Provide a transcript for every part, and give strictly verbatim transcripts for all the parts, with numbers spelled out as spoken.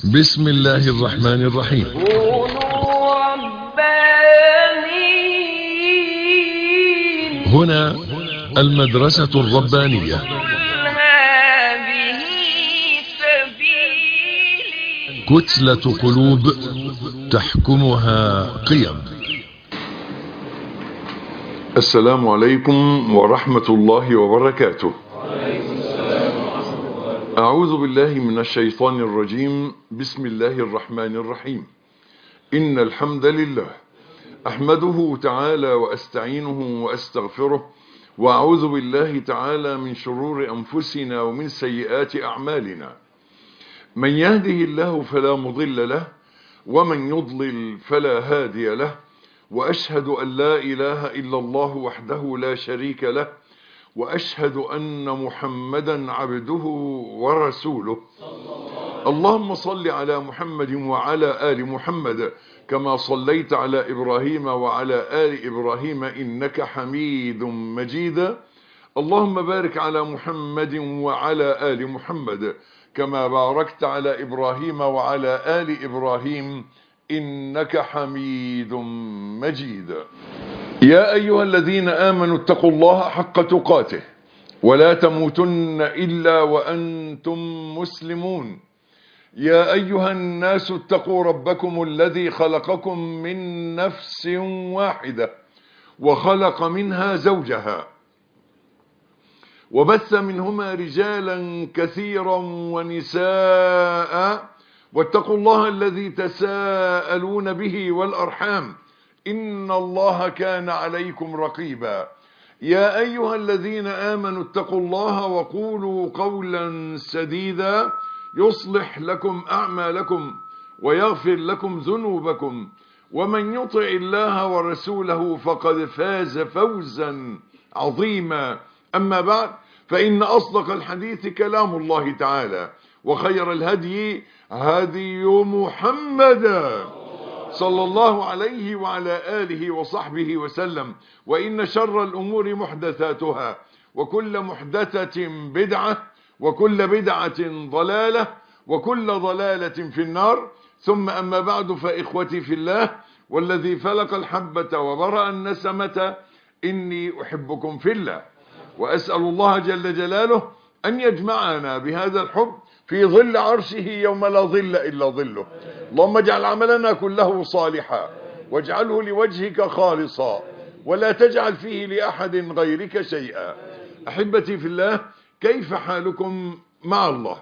بسم الله الرحمن الرحيم. كونوا ربانيين. هنا المدرسة الربانية. قل هذه سبيلي. كتلة قلوب تحكمها قيم. السلام عليكم ورحمة الله وبركاته. أعوذ بالله من الشيطان الرجيم. بسم الله الرحمن الرحيم. إن الحمد لله أحمده تعالى وأستعينه وأستغفره، وأعوذ بالله تعالى من شرور أنفسنا ومن سيئات أعمالنا. من يهده الله فلا مضل له، ومن يضلل فلا هادي له، وأشهد أن لا إله إلا الله وحده لا شريك له، وأشهد أن محمدا عبده ورسوله. اللهم صل على محمد وعلى آل محمد كما صليت على إبراهيم وعلى آل إبراهيم إنك حميد مجيد. اللهم بارك على محمد وعلى آل محمد كما باركت على إبراهيم وعلى آل إبراهيم إنك حميد مجيد. يا أيها الذين آمنوا اتقوا الله حق تقاته ولا تموتن إلا وأنتم مسلمون. يا أيها الناس اتقوا ربكم الذي خلقكم من نفس واحدة وخلق منها زوجها وبث منهما رجالا كثيرا ونساء، واتقوا الله الذي تساءلون به والأرحام إن الله كان عليكم رقيبا. يا أيها الذين آمنوا اتقوا الله وقولوا قولا سديدا يصلح لكم أعمالكم ويغفر لكم ذنوبكم، ومن يطع الله ورسوله فقد فاز فوزا عظيما. أما بعد، فإن أصدق الحديث كلام الله تعالى، وخير الهدي هدي محمد صلى الله عليه وعلى آله وصحبه وسلم. وإن شر الأمور محدثاتها، وكل محدثة بدعة، وكل بدعة ضلالة، وكل ضلالة في النار. ثم أما بعد، فإخوتي في الله والذي فلق الحبة وبرأ النسمة، إني أحبكم في الله، وأسأل الله جل جلاله أن يجمعنا بهذا الحب في ظل عرشه يوم لا ظل إلا ظله. اللهم اجعل عملنا كله صالحا، واجعله لوجهك خالصا، ولا تجعل فيه لأحد غيرك شيئا. أحبتي في الله، كيف حالكم مع الله؟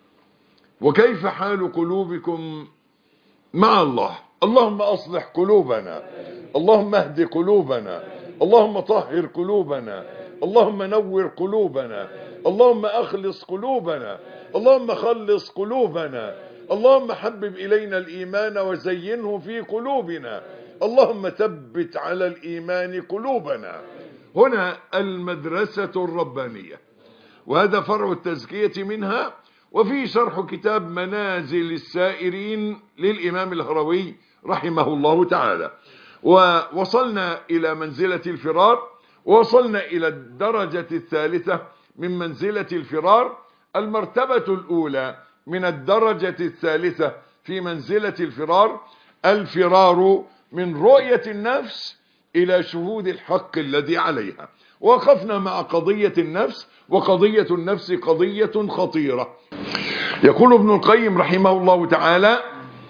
وكيف حال قلوبكم مع الله؟ اللهم أصلح قلوبنا، اللهم اهد قلوبنا، اللهم طهر قلوبنا، اللهم نور قلوبنا، اللهم أخلص قلوبنا، اللهم خلص قلوبنا، اللهم حبب إلينا الإيمان وزينه في قلوبنا، اللهم ثبت على الإيمان قلوبنا. هنا المدرسة الربانية، وهذا فرع التزكية منها، وفي شرح كتاب منازل السائرين للإمام الهروي رحمه الله تعالى. ووصلنا إلى منزلة الفرار، ووصلنا إلى الدرجة الثالثة من منزلة الفرار. المرتبة الأولى من الدرجة الثالثة في منزلة الفرار الفرار من رؤية النفس إلى شهود الحق الذي عليها. وقفنا مع قضية النفس، وقضية النفس قضية خطيرة. يقول ابن القيم رحمه الله تعالى: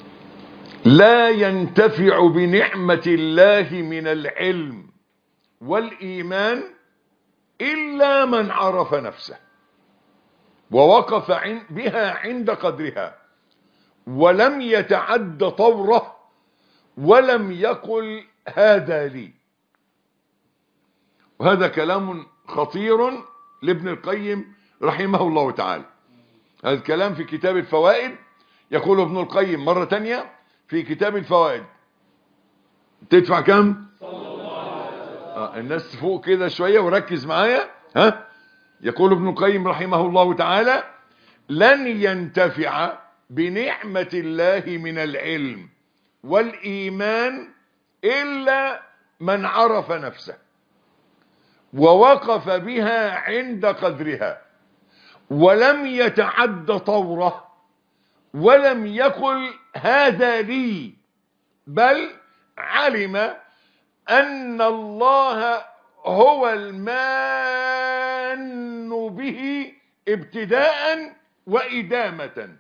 لا ينتفع بنعمة الله من العلم والإيمان إلا من عرف نفسه ووقف بها عند قدرها، ولم يتعد طوره، ولم يقل هذا لي. وهذا كلام خطير لابن القيم رحمه الله تعالى. هذا الكلام في كتاب الفوائد. يقول ابن القيم مرة تانية في كتاب الفوائد. تدفع كم؟ آه الناس فوق كده شوية وركز معايا. ها؟ يقول ابن القيم رحمه الله تعالى: لن ينتفع بنعمة الله من العلم والإيمان إلا من عرف نفسه ووقف بها عند قدرها، ولم يتعد طوره، ولم يقل هذا لي، بل علم أن الله هو المان به ابتداء وإدامة.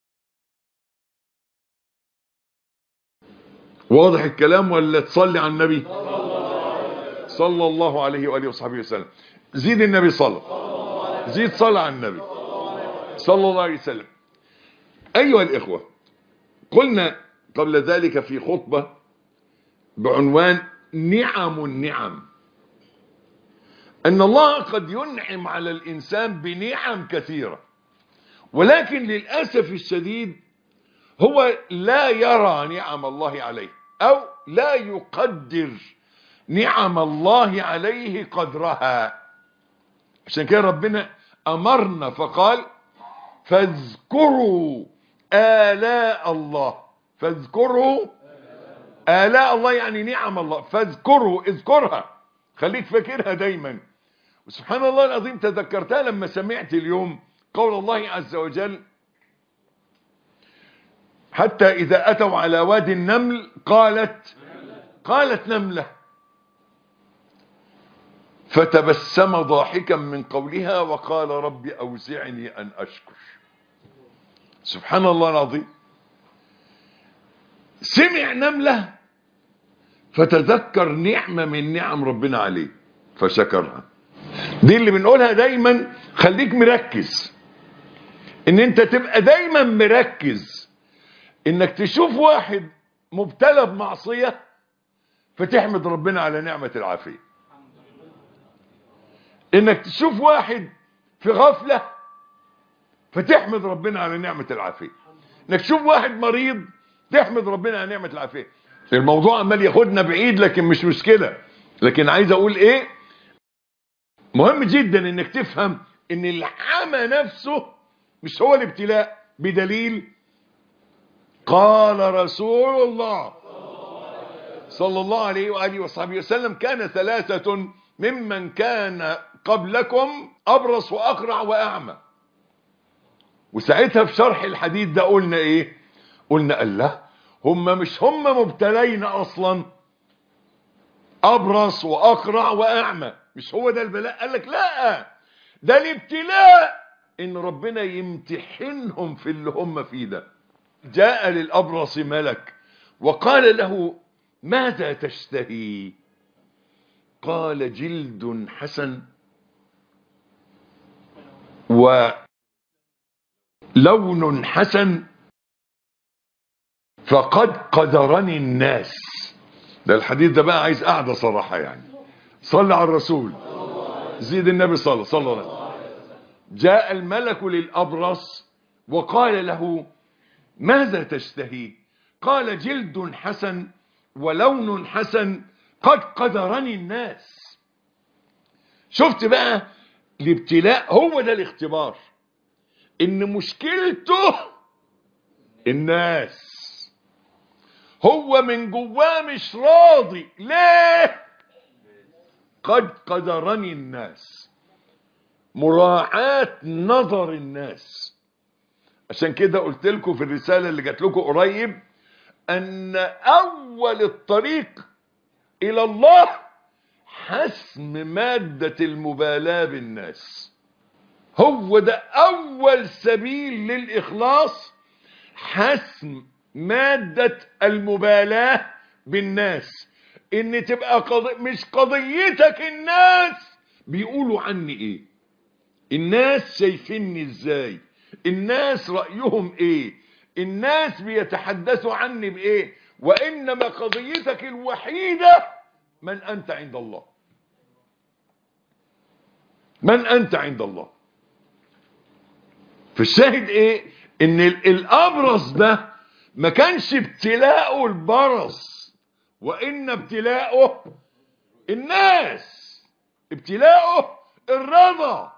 واضح الكلام ولا تصلي على النبي صلى الله عليه وآله وصحبه وسلم؟ زيد النبي صلى، زيد صلى على النبي صلى الله عليه وسلم. أيها الإخوة، قلنا قبل ذلك في خطبة بعنوان نعم النعم، أن الله قد ينعم على الإنسان بنعم كثيرة، ولكن للأسف الشديد هو لا يرى نعم الله عليه، أو لا يقدر نعم الله عليه قدرها. عشان كده ربنا أمرنا فقال فاذكروا آلاء الله، فاذكروا آلاء الله يعني نعم الله، فاذكروا، اذكرها، خليك فاكرها دايما. وسبحان الله العظيم تذكرتها لما سمعت اليوم قول الله عز وجل حتى إذا أتوا على وادي النمل قالت قالت نملة فتبسم ضاحكا من قولها وقال رب أوزعني أن أشكر. سبحان الله العظيم، سمع نملة فتذكر نعمة من نعم ربنا عليه فشكرها. دي اللي بنقولها دايما، خليك مركز، ان انت تبقى دايما مركز انك تشوف واحد مبتلى بمعصية فتحمد ربنا على نعمة العافية، انك تشوف واحد في غفلة فتحمد ربنا على نعمة العافية، انك تشوف واحد مريض تحمد ربنا على نعمة العافية. الموضوع عمال ياخدنا بعيد لكن مش مشكلة، لكن عايز اقول ايه، مهم جدا انك تفهم ان العمى نفسه مش هو الابتلاء، بدليل قال رسول الله صلى الله عليه وآله وصحبه وسلم كان ثلاثة ممن كان قبلكم أبرص وأقرع وأعمى. وساعتها في شرح الحديث ده قلنا ايه، قلنا الله هم مش هم مبتلين اصلا، أبرص وأقرع وأعمى، مش هو ده البلاء؟ قال لك لا، ده الابتلاء ان ربنا يمتحنهم في اللي هم فيه ده. جاء للأبرص ملك وقال له ماذا تشتهي؟ قال جلد حسن ولون حسن فقد قدرني الناس. ده الحديث ده بقى عايز قاعدة صراحة يعني. صلى على الرسول، زيد النبي صلى صلى الله عليه وسلم. جاء الملك للأبرص وقال له ماذا تشتهي؟ قال جلد حسن ولون حسن قد قدرني الناس. شفت بقى الابتلاء هو ده الاختبار، ان مشكلته الناس، هو من جواه مش راضي. ليه؟ قد قدرني الناس، مراعاة نظر الناس. عشان كده قلت لكم في الرسالة اللي جات لكم قريب ان اول الطريق الى الله حسم مادة المبالاة بالناس. هو ده اول سبيل للاخلاص، حسم مادة المبالاة بالناس. ان تبقى قضي... مش قضيتك الناس بيقولوا عني ايه، الناس شايفيني ازاي، الناس رأيهم ايه، الناس بيتحدثوا عني بايه، وانما قضيتك الوحيدة من انت عند الله، من انت عند الله. فالشاهد ايه، ان الابرص ده ما كانش ابتلاءه البرص، وان ابتلاءه الناس، ابتلاءه الرضا،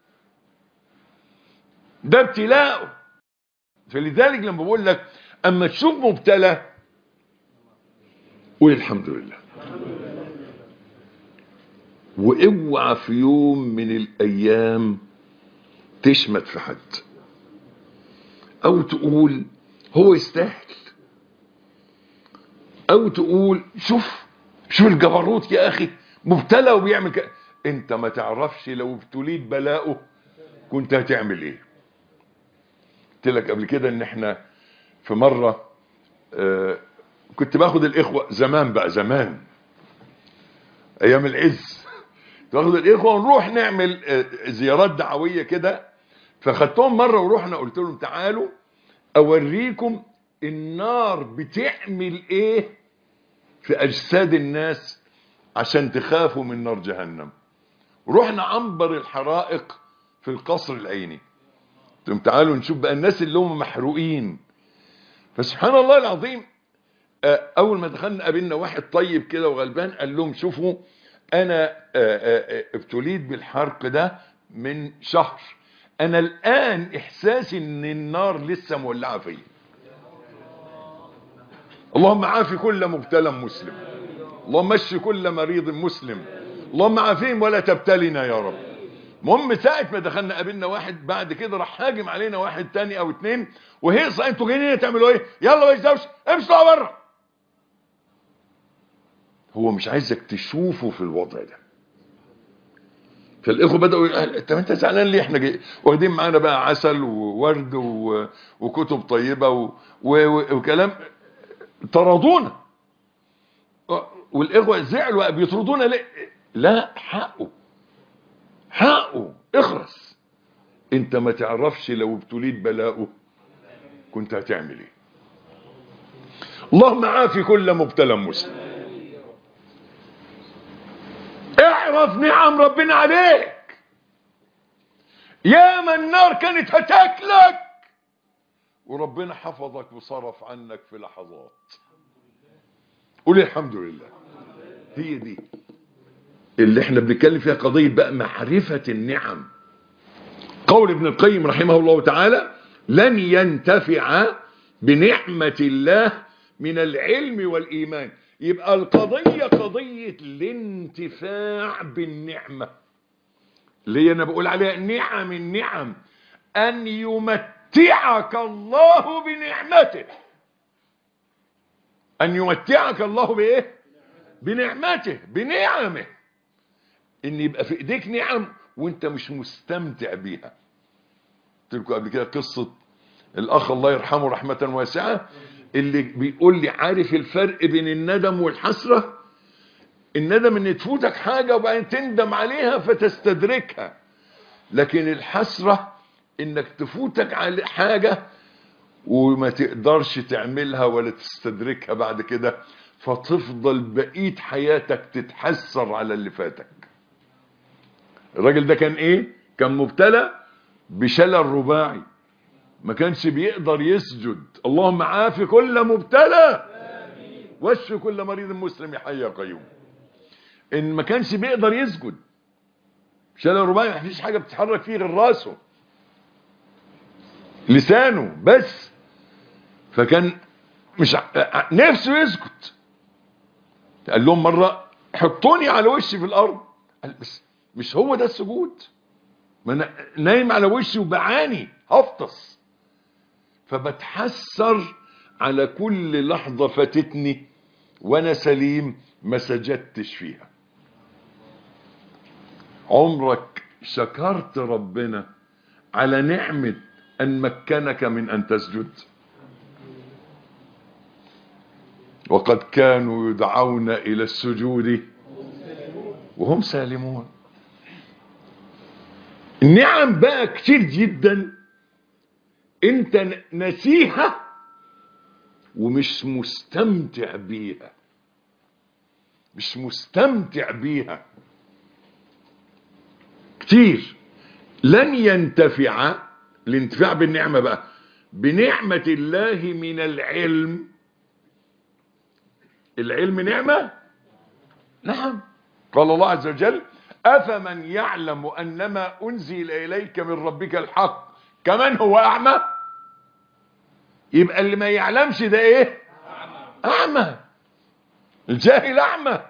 ده ابتلاءه. فلذلك لما بقول لك اما تشوف مبتلى قول الحمد لله، واوعى في يوم من الايام تشمت في حد. او تقول هو يستاهل، او تقول شوف شوف الجبروت يا اخي، مبتلى وبيعمل كده. انت ما تعرفش لو ابتليت بلاؤه كنت هتعمل ايه. قلت لك قبل كده ان احنا في مرة آه كنت باخد الاخوة زمان بقى زمان ايام العز، باخد الاخوة ونروح نعمل آه زيارات دعوية كده. فخدتهم مرة ورحنا قلت لهم تعالوا اوريكم النار بتعمل ايه في اجساد الناس عشان تخافوا من نار جهنم. رحنا عنبر الحرائق في القصر العيني. قلت تعالوا نشوف بقى الناس اللي هم محروقين. فسبحان الله العظيم اول ما دخلنا قابلنا واحد طيب كده وغلبان، قال لهم شوفوا انا ابتليت بالحرق ده من شهر، انا الان احساسي ان النار لسه مولعه فيا. اللهم عافي كل مبتلى مسلم، اللهم اشفي كل مريض مسلم، اللهم عافيهم ولا تبتلنا يا رب. المهم ساعة ما دخلنا قابلنا واحد بعد كده راح هاجم علينا واحد تاني او اتنين، وهيصة انتوا جايين هنا تعملوا ايه؟ يلا مش دوشه امشوا طلعوا بره. هو مش عايزك تشوفه في الوضع ده. فالاخوه بداوا يقولوا طب انت زعلان ليه؟ احنا جاي واخدين معانا بقى عسل وورد و... وكتب طيبه و... و... وكلام. طردونا والاخوه زعلوا بيطردونا ليه؟ لا حقه حقه اخرس. انت ما تعرفش لو ابتليت بلاؤه كنت هتعمل ايه. اللهم عافي كل مبتلى مسلم. اعرف نعم ربنا عليك. يا من النار كانت هتاكلك وربنا حفظك وصرف عنك في لحظات. قول الحمد لله. هي دي اللي احنا بنتكلم فيها، قضية بقى معرفة النعم. قول ابن القيم رحمه الله تعالى لن ينتفع بنعمة الله من العلم والإيمان. يبقى القضية قضية الانتفاع بالنعمة اللي انا بقول عليها نعم النعم، ان يمتعك الله بنعمته. ان يمتعك الله بايه؟ بنعمته بنعمه. ان يبقى في ايديك نعم وانت مش مستمتع بيها. قلت لكم قبل كده قصة الاخ الله يرحمه رحمة واسعة اللي بيقول لي عارف الفرق بين الندم والحسرة؟ الندم ان تفوتك حاجة وبعدين تندم عليها فتستدركها، لكن الحسرة انك تفوتك على حاجة وما تقدرش تعملها ولا تستدركها بعد كده، فتفضل بقية حياتك تتحسر على اللي فاتك. الراجل ده كان ايه؟ كان مبتلى بشلل رباعي، ما كانش بيقدر يسجد. اللهم عافي كل مبتلى واشفي كل مريض مسلم يا حي يا قيوم. ان ما كانش بيقدر يسجد، شلل رباعي ما فيش حاجه بتتحرك فيه غير راسه لسانه بس، فكان مش نفسه يسجد. قال لهم مره حطوني على وشي في الارض. قال بس مش هو ده السجود، ما انا نايم على وشي وبعاني هفطس، فبتحسر على كل لحظه فاتتني وانا سليم ما سجدتش فيها. عمرك شكرت ربنا على نعمة أن مكنك من أن تسجد؟ وقد كانوا يدعون إلى السجود وهم سالمون. النعم بقى كتير جدا انت نسيها ومش مستمتع بيها، مش مستمتع بيها كتير. لن ينتفع، الانتفاع بالنعمة بقى بنعمة الله من العلم. العلم نعمة؟ نعم. قال الله عز وجل أفمن يعلم أنما أنزل إليك من ربك الحق كمن هو أعمى. يبقى اللي ما يعلمش ده ايه؟ أعمى. الجاهل أعمى.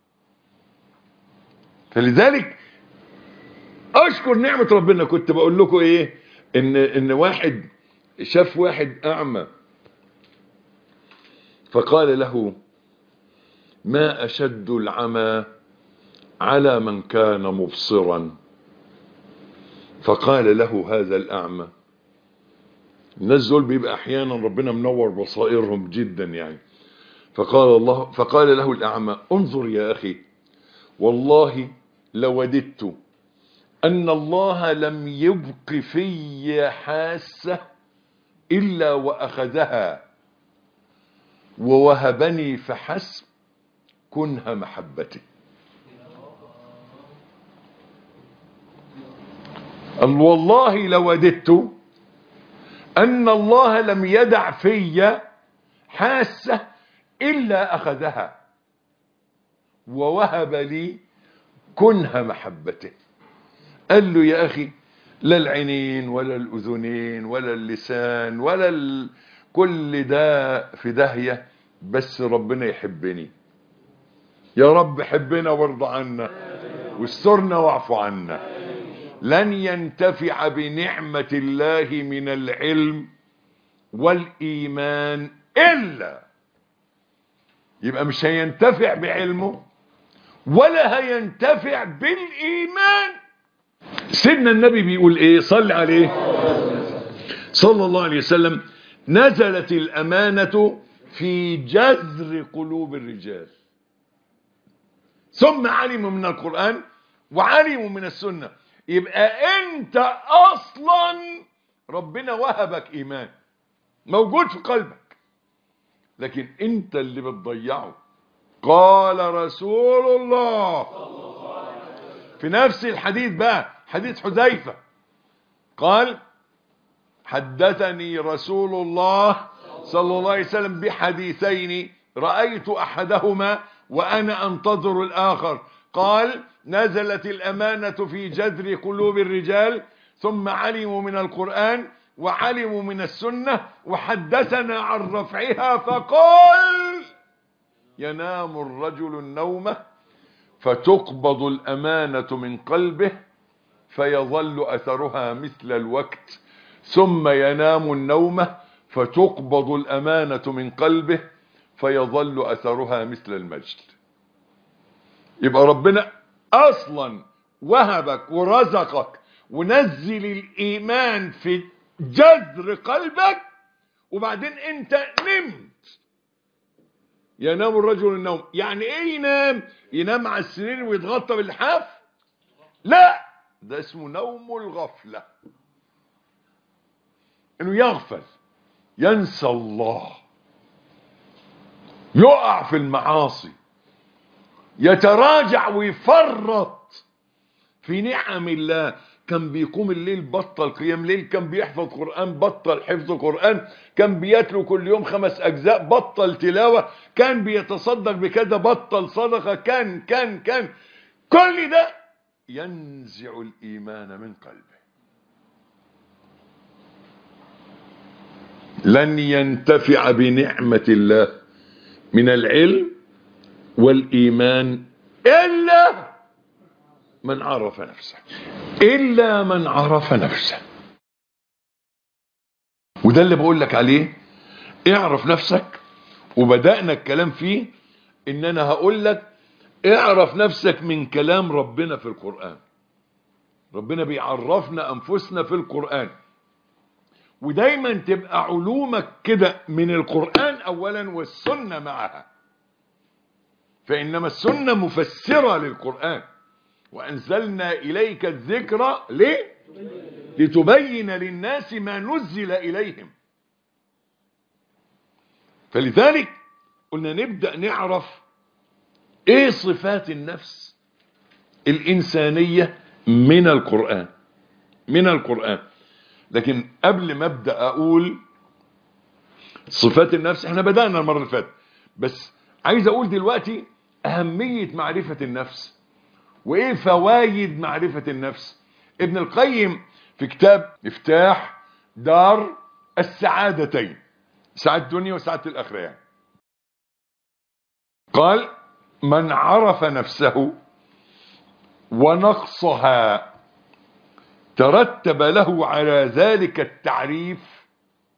فلذلك اشكر نعمة ربنا. كنت بقول لكم ايه ان ان واحد شاف واحد أعمى فقال له ما أشد العمى على من كان مبصرا. فقال له هذا الأعمى، الناس دول بيبقى أحيانا ربنا منور بصائرهم جدا يعني، فقال الله فقال له الأعمى انظر يا أخي، والله لوددت أن الله لم يبق في حاسة إلا وأخذها ووهبني فحسب كنها محبتي. والله لوددت أن الله لم يدع في حاسة إلا أخذها ووهب لي كنها محبته. قال له يا أخي لا العينين ولا الأذنين ولا اللسان ولا ال... كل ده في داهية، بس ربنا يحبني. يا رب حبنا وارضى عنا واسترنا واعف عنا. لن ينتفع بنعمة الله من العلم والإيمان إلا، يبقى مش هينتفع بعلمه ولا هينتفع بالإيمان. سيدنا النبي بيقول ايه؟ صلى عليه صلى الله عليه وسلم: نزلت الأمانة في جذر قلوب الرجال ثم علموا من القرآن وعلموا من السنة. يبقى انت اصلا ربنا وهبك ايمان موجود في قلبك، لكن انت اللي بتضيعه. قال رسول الله في نفس الحديث بقى، حديث حذيفة، قال حدثني رسول الله صلى الله عليه وسلم بحديثين رأيت أحدهما وأنا أنتظر الآخر. قال نزلت الأمانة في جذر قلوب الرجال ثم علموا من القرآن وعلموا من السنة وحدثنا عن رفعها فقال ينام الرجل النوم فتقبض الأمانة من قلبه فيظل أثرها مثل الوقت ثم ينام النوم فتقبض الأمانة من قلبه فيظل أثرها مثل المجد. يبقى ربنا أصلا وهبك ورزقك ونزل الإيمان في جذر قلبك، وبعدين انت نمت. ينام الرجل النوم، يعني ايه ينام؟ ينام على السرير ويتغطى باللحاف؟ لا، ده اسمه نوم الغفلة، انه يغفل، ينسى الله، يقع في المعاصي، يتراجع ويفرط في نعم الله. كان بيقوم الليل بطل قيام ليل، كان بيحفظ قرآن بطل حفظ قرآن، كان بيتلو كل يوم خمس أجزاء بطل تلاوة، كان بيتصدق بكذا بطل صدقة، كان كان كان كل ده ينزع الإيمان من قلبه. لن ينتفع بنعمة الله من العلم والإيمان إلا من عرف نفسه، إلا من عرف نفسه. وده اللي بقول لك عليه، اعرف نفسك. وبدأنا الكلام فيه إن أنا هقول لك اعرف نفسك من كلام ربنا في القرآن. ربنا بيعرفنا أنفسنا في القرآن، ودايما تبقى علومك كده من القرآن أولا والسنة معها، فإنما السنة مفسرة للقرآن. وأنزلنا إليك الذكر ليه؟ لتبين للناس ما نزل إليهم. فلذلك قلنا نبدأ نعرف ايه صفات النفس الإنسانية من القرآن من القرآن لكن قبل ما أبدأ أقول صفات النفس، احنا بدأنا المرة اللي فاتت، بس عايز أقول دلوقتي أهمية معرفة النفس وإيه فوائد معرفة النفس. ابن القيم في كتاب مفتاح دار السعادتين، سعادة الدنيا وسعادة الآخرة يعني، قال من عرف نفسه ونقصها ترتب له على ذلك التعريف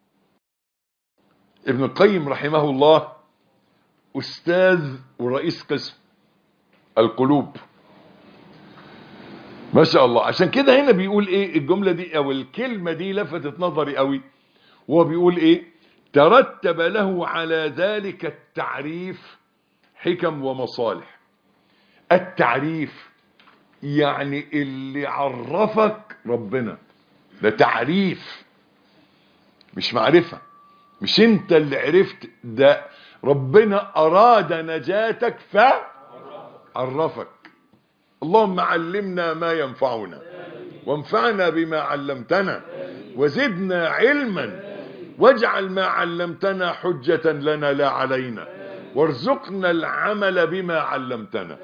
ابن القيم رحمه الله أستاذ ورئيس قسم القلوب، ما شاء الله. عشان كده هنا بيقول ايه الجملة دي او الكلمة دي لفتت نظري قوي، وهو بيقول ايه: ترتب له على ذلك التعريف حكم ومصالح. التعريف يعني اللي عرفك ربنا، ده تعريف مش معرفة، مش انت اللي عرفت، ده ربنا اراد نجاتك فعرفك. اللهم علمنا ما ينفعنا وانفعنا بما علمتنا وزدنا علما واجعل ما علمتنا حجة لنا لا علينا وارزقنا العمل بما علمتنا.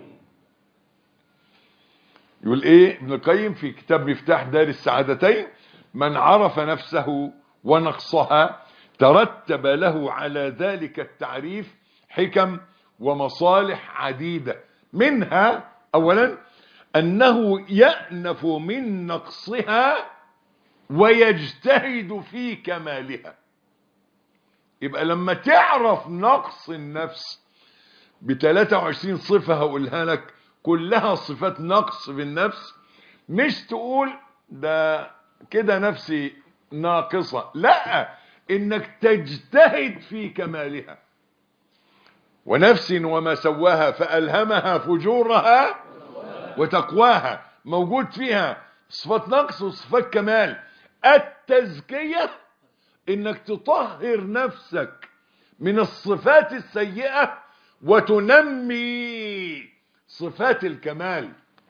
يقول ايه ابن القيم في كتاب مفتاح دار السعادتين: من عرف نفسه ونقصها ترتب له على ذلك التعريف حكم ومصالح عديدة، منها اولا انه يأنف من نقصها ويجتهد في كمالها. يبقى لما تعرف نقص النفس ب ثلاثة وعشرين صفة هقولها لك كلها صفات نقص في النفس، مش تقول ده كده نفسي ناقصة، لا، انك تجتهد في كمالها. ونفس وما سواها فألهمها فجورها وتقواها، موجود فيها صفات نقص وصفات كمال. التزكية انك تطهر نفسك من الصفات السيئة وتنمي صفات الكمال،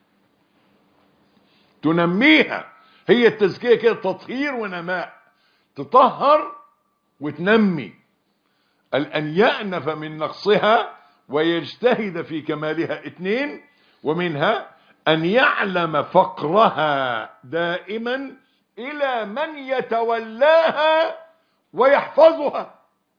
تنميها. هي التزكية كده تطهير ونماء، تطهر وتنمي. أن يأنف من نقصها ويجتهد في كمالها. اتنين، ومنها أن يعلم فقرها دائما إلى من يتولاها ويحفظها.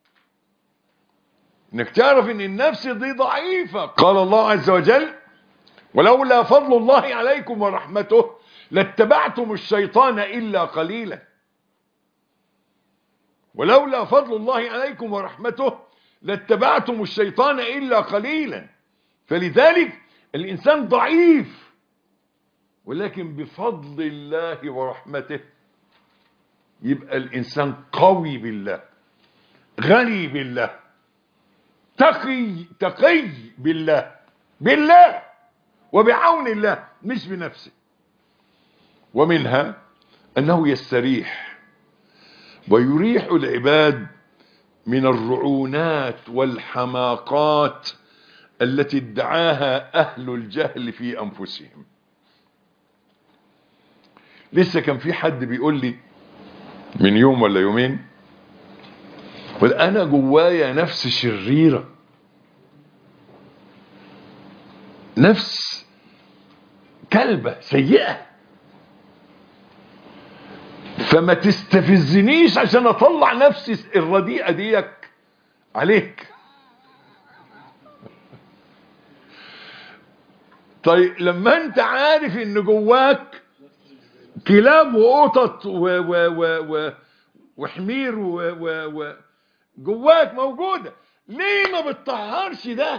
انك تعرف ان النفس دي ضعيفة. قال الله عز وجل: ولولا فضل الله عليكم ورحمته لاتبعتم الشيطان إلا قليلا. ولولا فضل الله عليكم ورحمته لاتبعتم الشيطان إلا قليلا. فلذلك الإنسان ضعيف، ولكن بفضل الله ورحمته يبقى الإنسان قوي بالله، غني بالله، تقي تقي بالله، بالله وبعون الله مش بنفسه. ومنها أنه يستريح ويريح العباد من الرعونات والحماقات التي ادعاها أهل الجهل في أنفسهم. لسه كان في حد بيقول لي من يوم ولا يومين: أنا جوايا نفس شريرة، نفس كلبة سيئة، فما تستفزنيش عشان اطلع نفسي الرديئة ديك عليك. طيب لما انت عارف ان جواك كلاب وقطط و و و و وحمير و و و جواك موجودة، ليه ما بتطهرش ده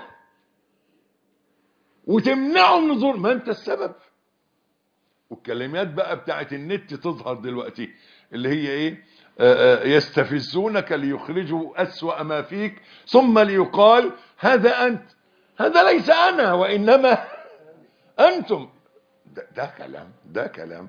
وتمنعه من ظهور؟ ما انت السبب. والكلمات بقى بتاعت النت تظهر دلوقتي اللي هي ايه: آآ آآ يستفزونك ليخرجوا أسوأ ما فيك ثم ليقال هذا أنت. هذا ليس أنا وإنما أنتم. ده, ده كلام ده كلام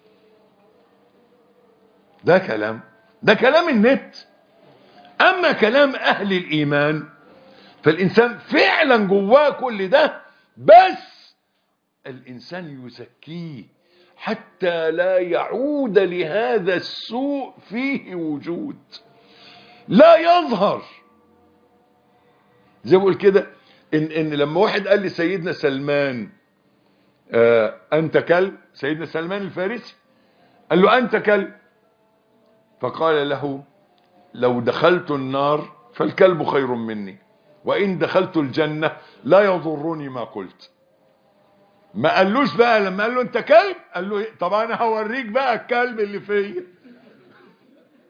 ده كلام ده كلام النت. أما كلام أهل الإيمان فالإنسان فعلا جواه كل ده، بس الإنسان يزكيه حتى لا يعود لهذا السوء فيه وجود، لا يظهر. زي ما بقول كده إن, إن لما واحد قال لي سيدنا سلمان آه أنت كلب، سيدنا سلمان الفارسي قال له أنت كلب، فقال له لو دخلت النار فالكلب خير مني، وإن دخلت الجنة لا يضرني ما قلت. ما قالوش بقى لما قال له انت كلب قال له طب انا هوريك بقى الكلب اللي فيا.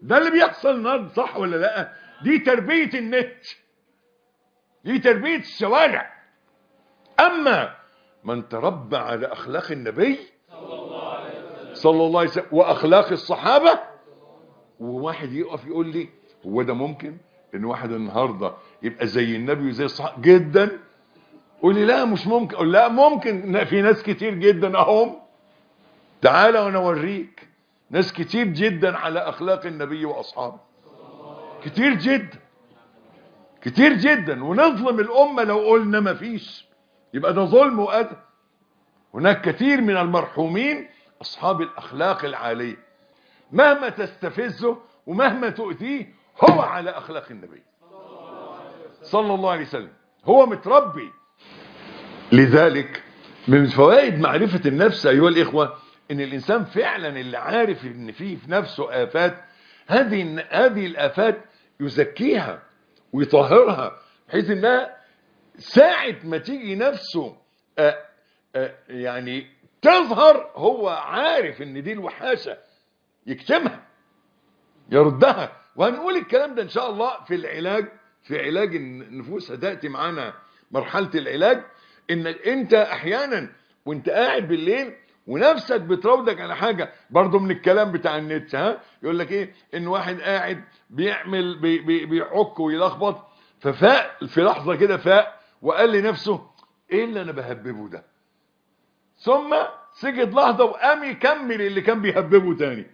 ده اللي بيحصل النهارده، صح ولا لا؟ دي تربية النت، دي تربية الشوارع. اما من تربى على اخلاق النبي صلى الله عليه وسلم واخلاق الصحابة، وواحد يقف يقول لي هو ده ممكن ان واحد النهارده يبقى زي النبي وزي الصحابة جدا؟ قول لي لا مش ممكن. اقول لا ممكن، في ناس كتير جدا اهم، تعالى وانا اوريك ناس كتير جدا على اخلاق النبي واصحابه، كتير جدا كتير جدا. ونظلم الامه لو قلنا ما فيش، يبقى ده ظلم واذى. هناك كثير من المرحومين اصحاب الاخلاق العاليه، مهما تستفزه ومهما تؤذيه هو على اخلاق النبي صلى الله عليه وسلم، هو متربي. لذلك من فوائد معرفة النفس ايها الاخوة ان الانسان فعلا اللي عارف ان فيه في نفسه آفات، هذه هذه الآفات يزكيها ويطهرها، بحيث انها ساعة ما تيجي نفسه آآ آآ يعني تظهر هو عارف ان دي الوحاشة، يكتمها يردها. وهنقول الكلام ده ان شاء الله في العلاج، في علاج النفوس. هتأتي معانا مرحلة العلاج، انك انت احيانا وانت قاعد بالليل ونفسك بتراودك على حاجة، برضو من الكلام بتاع النت، ها يقول لك ايه، ان واحد قاعد بيعمل بي بي بيعك ويلخبط، ففاق في لحظة كده، فاق وقال لنفسه ايه اللي انا بهببه ده، ثم سجد لحظة وقام يكمل اللي كان بيهببه تاني.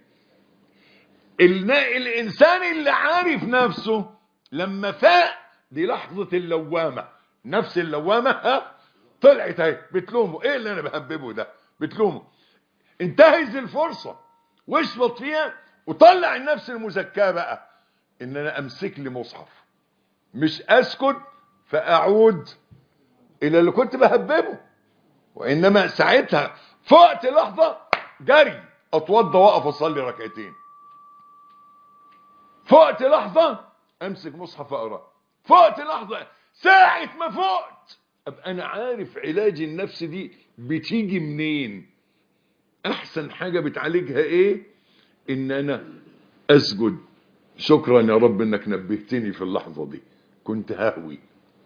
الانسان اللي عارف نفسه لما فاق، دي لحظة اللوامة، نفس اللوامة ها طلعت اهي بتلومه، ايه اللي انا بهببه ده، بتلومه. انتهز الفرصة واشبط فيها وطلع النفس المزكاة بقى، ان انا امسك لي مصحف، مش اسكت فاعود الى اللي كنت بهببه، وانما ساعتها فقت لحظة جري اتوضى واقف اصلي ركعتين، فقت لحظة امسك مصحف اقرا، فقت لحظة، ساعة ما فقت ابقى انا عارف علاج النفس دي بتيجي منين، احسن حاجة بتعالجها ايه، ان انا اسجد، شكرا يا رب انك نبهتني في اللحظة دي، كنت هاوي.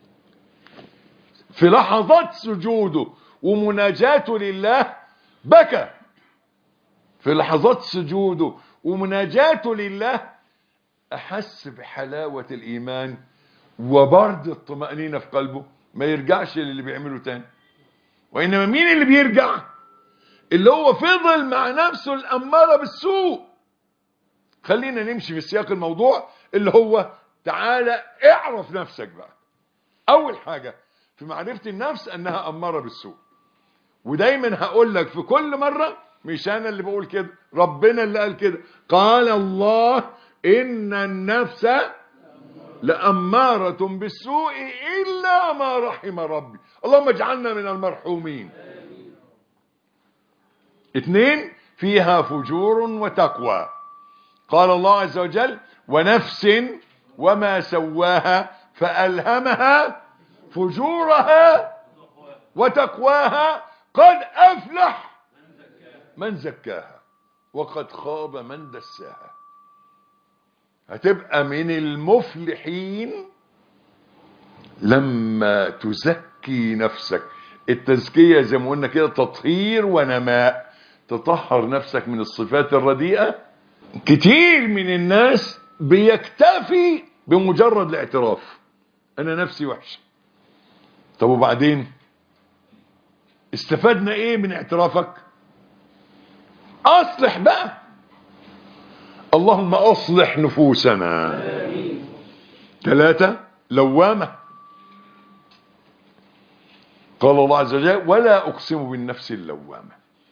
في لحظات سجوده ومناجاته لله بكى، في لحظات سجوده ومناجاته لله احس بحلاوة الايمان وبرد الطمأنينة في قلبه، ما يرجعش للي بيعمله تاني. وانما مين اللي بيرجع؟ اللي هو فضل مع نفسه الاماره بالسوء. خلينا نمشي في سياق الموضوع اللي هو تعالى اعرف نفسك بقى. اول حاجة في معرفة النفس انها اماره بالسوء، ودايما هقول لك في كل مرة، مش انا اللي بقول كده، ربنا اللي قال كده، قال الله ان النفس لأمارة بالسوء إلا ما رحم ربي. اللهم اجعلنا من المرحومين. اثنين، فيها فجور وتقوى. قال الله عز وجل ونفس وما سواها فألهمها فجورها وتقواها قد أفلح من زكاها وقد خاب من دساها. هتبقى من المفلحين لما تزكي نفسك. التزكية زي ما قلنا كده تطهير ونماء، تطهر نفسك من الصفات الرديئة. كتير من الناس بيكتفي بمجرد الاعتراف، انا نفسي وحش. طب وبعدين استفدنا ايه من اعترافك؟ اصلح بقى، اللهم اصلح نفوسنا. ثلاثة، لوامة. قال الله عز وجل ولا اقسم بالنفس اللوامة.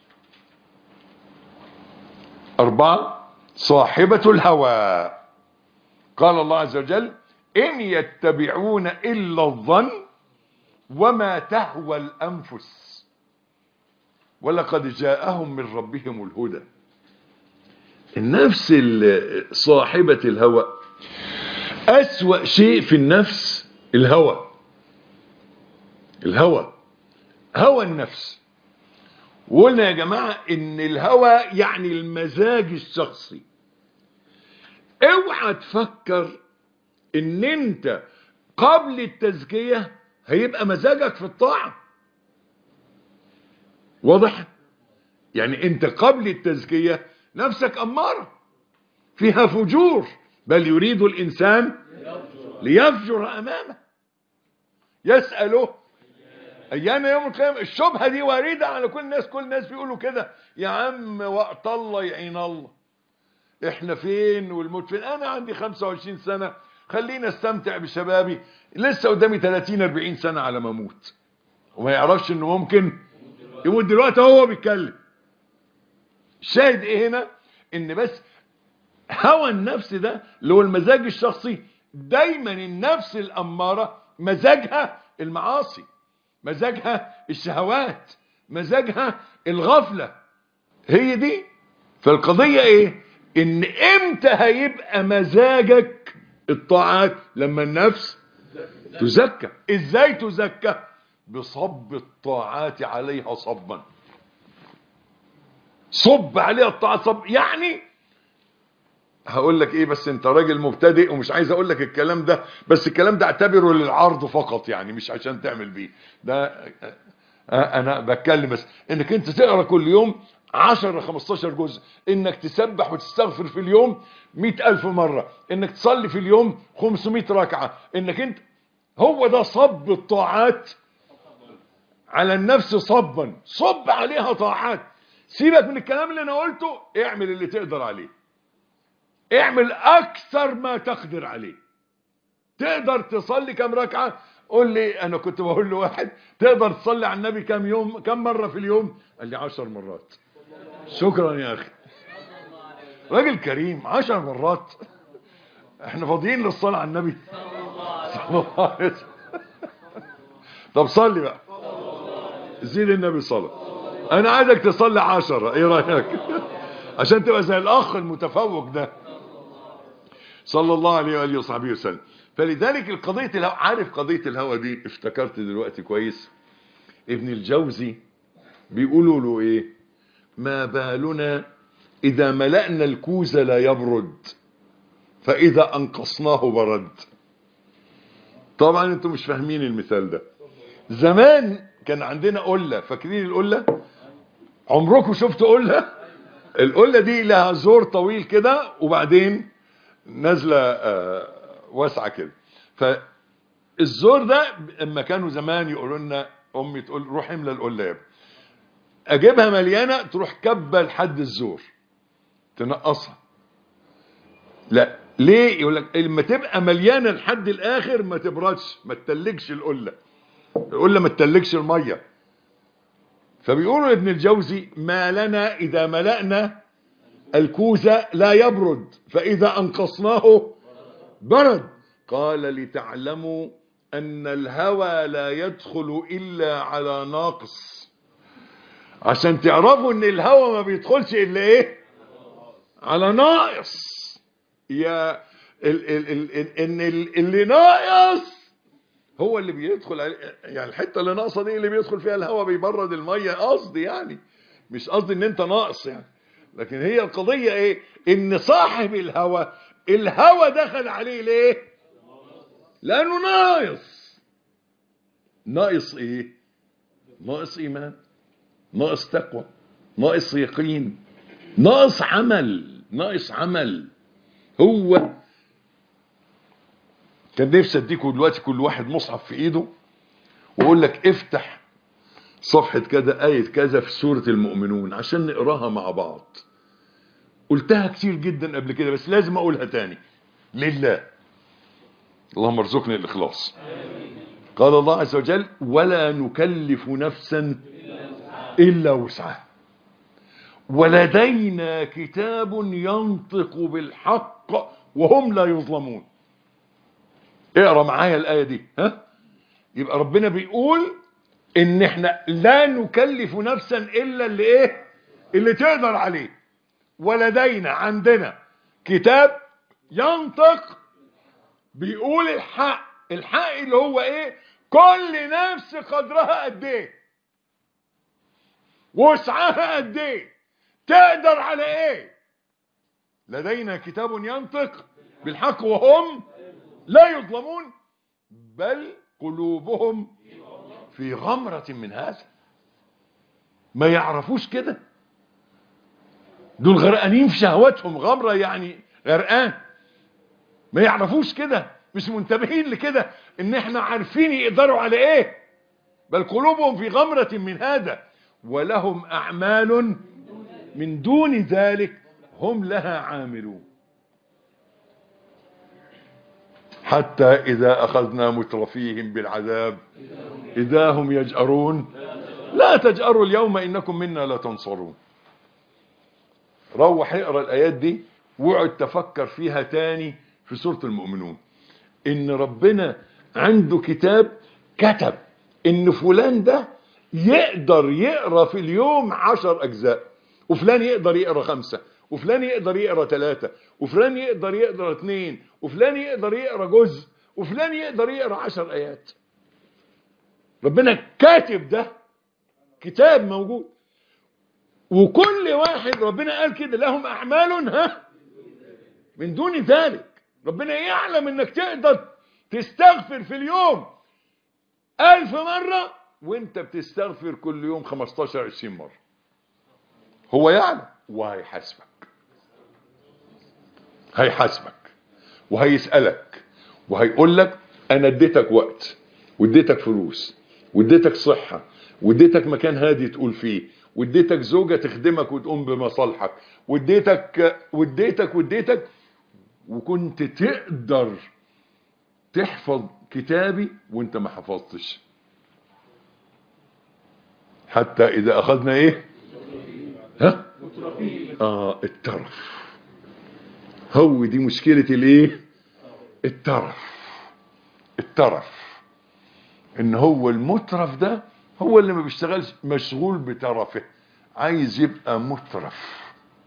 أربعة، صاحبة الهوى. قال الله عز وجل إن يتبعون إلا الظن وما تهوى الأنفس ولقد جاءهم من ربهم الهدى. النفس صاحبة الهوى، أسوأ شيء في النفس الهوى. الهوى هوى النفس. وقلنا يا جماعة ان الهوى يعني المزاج الشخصي. اوعى تفكر ان انت قبل التزكية هيبقى مزاجك في الطاعة. واضح؟ يعني انت قبل التزكية نفسك أمارة فيها فجور، بل يريد الإنسان ليفجر أمامه يسأله أيان يوم القيامة. الشبهة دي واردة على كل الناس، كل الناس بيقولوا كده. يا عم وقت الله يعين الله، احنا فين والموت فين؟ انا عندي خمسة وعشرين سنة، خلينا استمتع بشبابي، لسه قدامي ثلاثين أربعين سنة على ما اموت. وما يعرفش انه ممكن يموت دلوقتي هو بيتكلم. الشاهد ايه هنا؟ ان بس هوى النفس ده اللي هو المزاج الشخصي، دايما النفس الاماره مزاجها المعاصي، مزاجها الشهوات، مزاجها الغفله، هي دي. فالقضيه ايه؟ ان امتى هيبقى مزاجك الطاعات؟ لما النفس تزكى. ازاي تزكى؟ بصب الطاعات عليها صبا. صب عليها الطاعات صب. يعني هقول لك ايه، بس انت راجل مبتدئ ومش عايز اقول لك الكلام ده، بس الكلام ده اعتبره للعرض فقط، يعني مش عشان تعمل بيه ده. انا بتكلم بس انك انت تقرا كل يوم عشرة خمستاشر جزء، انك تسبح وتستغفر في اليوم مئة الف مرة، انك تصلي في اليوم خمسمائة ركعة، انك انت، هو ده صب الطاعات على النفس صبا. صب عليها طاعات. سيبك من الكلام اللي انا قلته، اعمل اللي تقدر عليه، اعمل اكثر ما تقدر عليه. تقدر تصلي كم ركعة؟ قول لي. انا كنت بقول له واحد تقدر تصلي على النبي كم يوم كم مرة في اليوم؟ قال لي عشر مرات. شكرا يا اخي، راجل كريم. عشر مرات؟ احنا فاضيين للصلاة على النبي صلى الله عليه وسلم؟ طب صلي بقى، زيد النبي صلاة. انا عايزك تصلي عشرة، ايه رأيك؟ عشان تبقى زي الاخ المتفوق ده صلى الله عليه وآله وصحبه وسلم. فلذلك القضية الهوى، عارف قضية الهوى دي افتكرت دلوقتي كويس. ابن الجوزي بيقولوا له ايه؟ ما بالنا اذا ملأنا الكوز لا يبرد، فاذا انقصناه برد. طبعا انتم مش فاهمين المثال ده. زمان كان عندنا قلة، فاكرين القلة؟ عمركم شفتوا قلة؟ القلة دي لها زور طويل كده، وبعدين نازلة آه واسعة كده. فالزور ده اما كانوا زمان يقولوا لنا، امي تقول روح املى القلة يا ابني، اجيبها مليانة تروح كبة لحد الزور تنقصها. لا ليه؟ يقول لك لما تبقى مليانة لحد الاخر ما تبردش، ما تتلجش القلة. القلة ما تتلجش المية. فبيقولوا ابن الجوزي ما لنا اذا ملأنا الكوز لا يبرد، فاذا انقصناه برد. قال لتعلموا ان الهوى لا يدخل الا على ناقص. عشان تعرفوا ان الهوى ما بيدخلش الا ايه؟ على ناقص. يا ال ال ال ال ان اللي ناقص هو اللي بيدخل عليه. يعني الحته اللي ناقصه دي اللي بيدخل فيها الهوى بيبرد الميه. قصدي يعني مش قصدي ان انت ناقص يعني، لكن هي القضيه ايه؟ ان صاحب الهوى، الهوى دخل عليه ليه؟ لانه ناقص. ناقص ايه؟ ناقص ايمان، ناقص تقوى، ناقص يقين، ناقص عمل، ناقص عمل. هو كان نفسي اديكوا دلوقتي كل واحد مصحف في ايده واقول لك افتح صفحة كذا، آية كذا في سورة المؤمنون عشان نقراها مع بعض. قلتها كتير جدا قبل كده بس لازم اقولها تاني لله. اللهم ارزقني الإخلاص. قال الله عز وجل ولا نكلف نفسا إلا وسعها ولدينا كتاب ينطق بالحق وهم لا يظلمون. اقرا معايا الآية دي. ها؟ يبقى ربنا بيقول ان احنا لا نكلف نفسا الا اللي ايه؟ اللي تقدر عليه. ولدينا، عندنا كتاب ينطق بيقول الحق. الحق اللي هو ايه؟ كل نفس قدرها قد ايه، وسعها قد ايه، تقدر على ايه. لدينا كتاب ينطق بالحق وهم لا يظلمون بل قلوبهم في غمرة من هذا. ما يعرفوش كده، دول غرقانين في شهواتهم. غمرة يعني غرقان، ما يعرفوش كده، مش منتبهين لكده ان احنا عارفين يقدروا على ايه. بل قلوبهم في غمرة من هذا ولهم اعمال من دون ذلك هم لها عاملون. حتى اذا اخذنا مترفيهم بالعذاب اذا هم يجأرون لا تجأروا اليوم انكم منا لا تنصرون. روح اقرا الايات دي واقعد تفكر فيها تاني في سورة المؤمنون، ان ربنا عنده كتاب كتب ان فلان ده يقدر يقرا في اليوم عشر اجزاء، وفلان يقدر يقرا خمسة، وفلان يقدر يقرا ثلاثة، وفلان يقدر يقرا اثنين، وفلان يقدر يقرا جزء، وفلان يقدر يقرا عشر ايات. ربنا كاتب ده، كتاب موجود. وكل واحد ربنا قال كده لهم اعمال ها من دون ذلك. ربنا يعلم انك تقدر تستغفر في اليوم الف مرة وانت بتستغفر كل يوم خمستاشر عشرين مرة. هو يعلم وهيحاسبك، هيحاسبك وهيسألك وهيقول لك انا اديتك وقت واديتك فلوس واديتك صحة واديتك مكان هادي تقول فيه واديتك زوجة تخدمك وتقوم بمصالحك واديتك واديتك واديتك وكنت تقدر تحفظ كتابي وانت ما حفظتش. حتى اذا اخذنا ايه ها اه الترف. هو دي مشكلة الايه الترف. الترف ان هو المترف ده هو اللي ما بيشتغلش، مشغول بترفه، عايز يبقى مترف.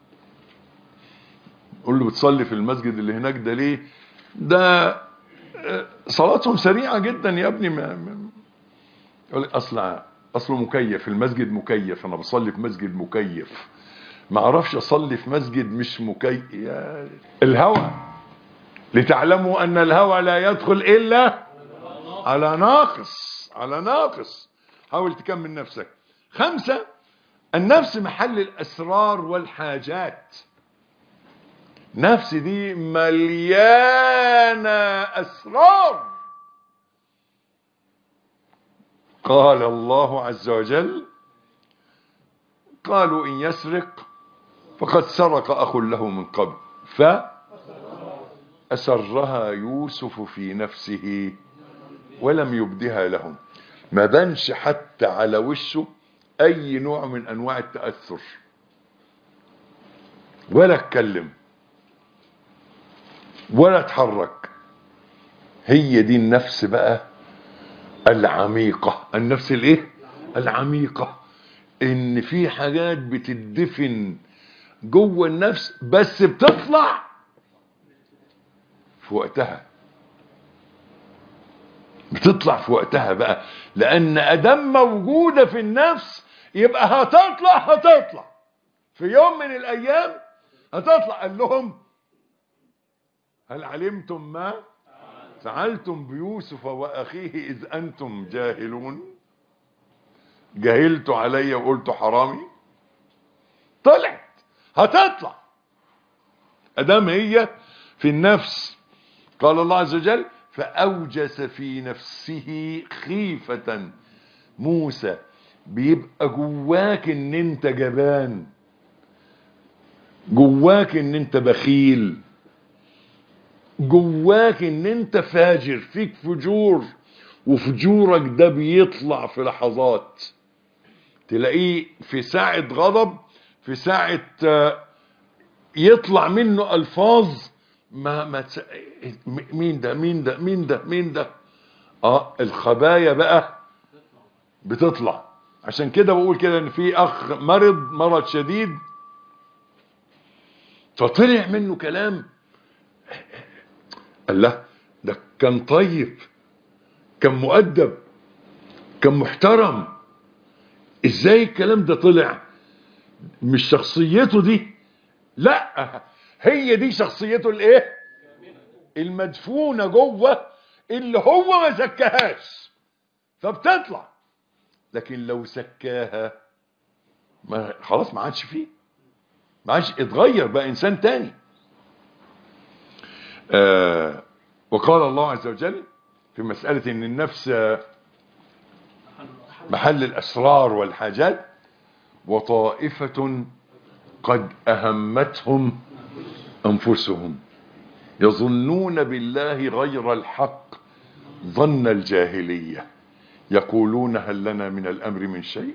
قول له بتصلي في المسجد اللي هناك ده ليه؟ ده صلاتهم سريعة جدا يا ابني. ما يقول لك اصلا اصله مكيف، المسجد مكيف، انا بصلي في مسجد مكيف، ما اعرفش اصلي في مسجد مش مكيف. الهوى، لتعلموا ان الهوى لا يدخل الا على ناقص، على ناقص. حاول تكمل نفسك. خمسة، النفس محل الاسرار والحاجات. نفس دي مليانة اسرار. قال الله عز وجل قالوا ان يسرق فقد سرق اخ له من قبل فأسرها يوسف في نفسه ولم يبدها لهم. ما بانش حتى على وشه اي نوع من انواع التأثر ولا اتكلم ولا اتحرك. هي دي النفس بقى العميقة. النفس الايه العميقة، ان في حاجات بتدفن جوه النفس بس بتطلع في وقتها، بتطلع في وقتها بقى، لان ادام موجودة في النفس يبقى هتطلع هتطلع في يوم من الايام هتطلع. قال لهم هل علمتم ما فعلتم بيوسف واخيه اذ انتم جاهلون؟ جاهلتوا علي وقلتوا حرامي. طلعت هتطلع ادام هي في النفس. قال الله عز وجل فاوجس في نفسه خيفة موسى. بيبقى جواك ان انت جبان، جواك ان انت بخيل، جواك ان انت فاجر، فيك فجور، وفجورك ده بيطلع في لحظات. تلاقيه في ساعة غضب، في ساعة يطلع منه الفاظ ما ما تس... مين ده مين ده مين ده مين ده اه الخبايا بقى بتطلع. عشان كده بقول كده ان في اخ مرض مرض شديد، فطلع منه كلام. الله، ده كان طيب، كان مؤدب، كان محترم، ازاي الكلام ده طلع؟ مش شخصيته دي، لا هي دي شخصيته الايه المدفونة جوه، اللي هو ما سكاهاش فبتطلع. لكن لو سكاها ما خلاص ما عادش فيه، ما عادش، اتغير بقى انسان تاني. آه وقال الله عز وجل في مسألة ان النفس محل الاسرار والحاجات: وطائفة قد اهمتهم انفسهم يظنون بالله غير الحق ظن الجاهلية يقولون هل لنا من الامر من شيء